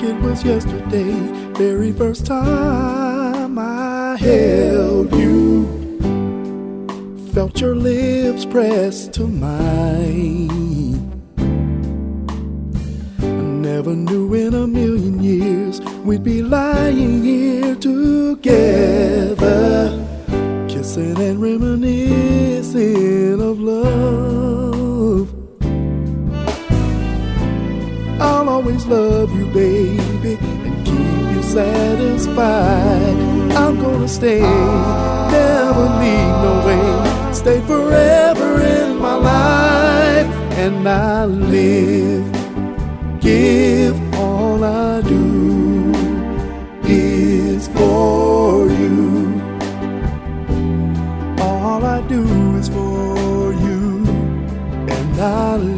it was yesterday, very first time I held you. Felt your lips pressed to mine. I never knew in a million years we'd be lying here together, kissing and reminiscing of love. I'll always love you, baby, and keep you satisfied. I'm gonna stay, never leave, no way. Stay forever in my life, and I live, give, all I do is for you. All I do is for you, and I live.